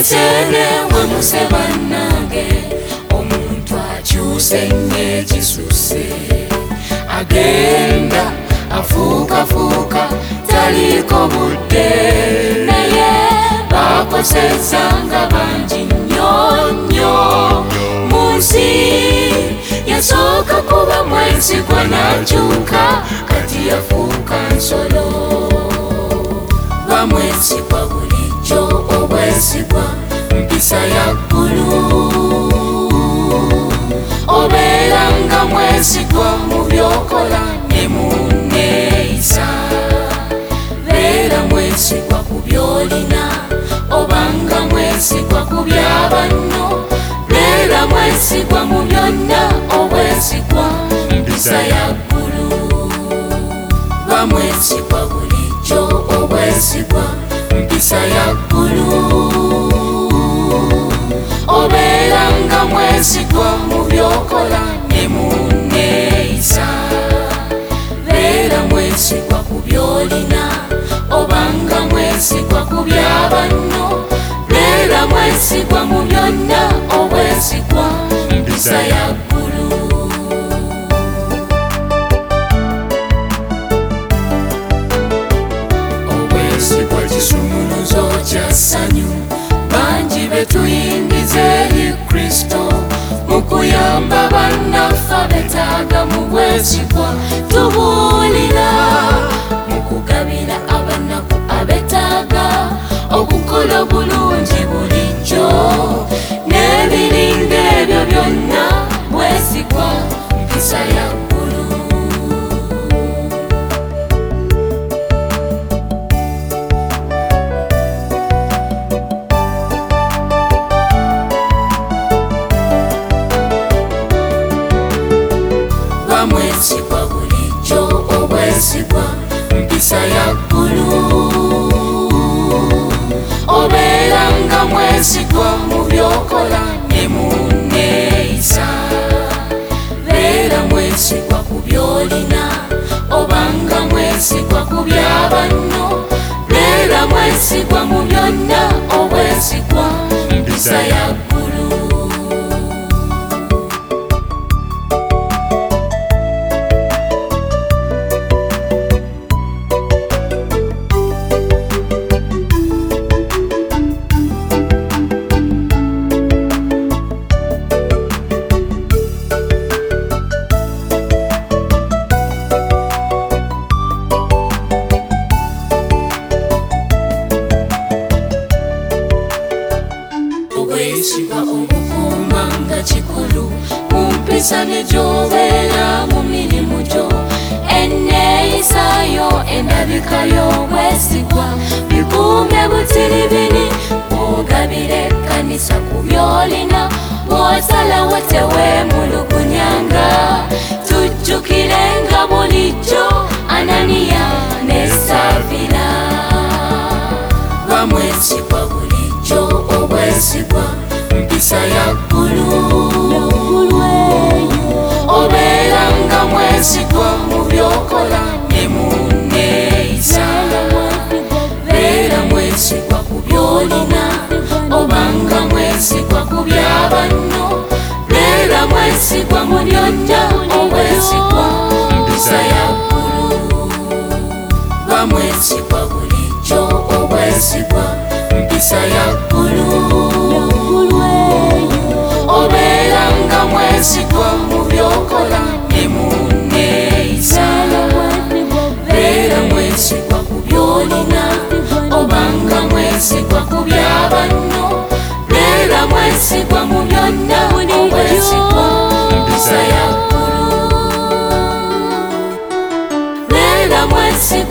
Sene wamuseba nange omuntu akyuse n'ekisuse agenda afuukafuuka taliko budde naye bakoseza nga bangi nnyo munsi yasooka kuba mwesigwa n'akyuka kati yafuuka nsolo bamwesigwa bulijjo obwesigwa mpisa ya ggulu obeera nga mwesigwa mu byokola ne mu nneeyisa beera mwesigwa ku byolina obanga mwesigwa ku byabanno beera mwesigwa mu byonna obwesigwa mpisa ya ggulu bamwesigwa bulijjo obwesigwa mpisa ya ggulu obeera nga mwesigwa mu byokola ne mu nneeyisa beera mwesigwa ku byolina obanga mwesigwa ku byabanno beera mwesigwa mu byonna obwesigwa mpisa ya ggulu obwesigwa kisumuluzo kya ssanyu bangi betuyingiza eri Kristo mukuyamba bannaffe abetaaga mu bwesigwa tubuulira mukugabira abanaku abetaaga okukola bulungi bulijjo n'ebiringa ebyo byonna bwesigwa mpisa ya ggulu bamwesigwa bulijjo obwesigwa mpisa ya ggulu obeera nga mwesigwa mu byokola ne mu nneeyisa beera mwesigwa ku byolina obanga mwesigwa ku byabanno beera mwesigwa mu byonna obwesigwa mpisa ya ggulu obwesigwa obukuuma nga kikulu mu mpisa ne gy'obeera mu mirimu gyo enneeyisa yo endabika y'obwesigwa bikuume butiribini bw'ogabira ekkanisa ku byolina bw'osalawo teweemulugunyanga tujjukirenga bulijjo Ananiya ne Safira bamwesigwa bulijjo obwesigwa mpisa ya ggulu obeera nga mwesigwa mu byokola ne mu nneeyisa beera mwesigwa ku byolina obanga mwesigwa ku byabanno beera mwesigwa mu byonna obwesigwa mpisa ya ggulu bamwesigwa bulijjo obwesigwa mpisa ya ggulu obeera nga mwesigwa mu byokola ne mu nneeyisa beera mwesigwa ku byolina obanga mwesigwa ku byabanno beera mwesigwa mu byonna obwesigwa mpisa ya ggulu beera mwesigwa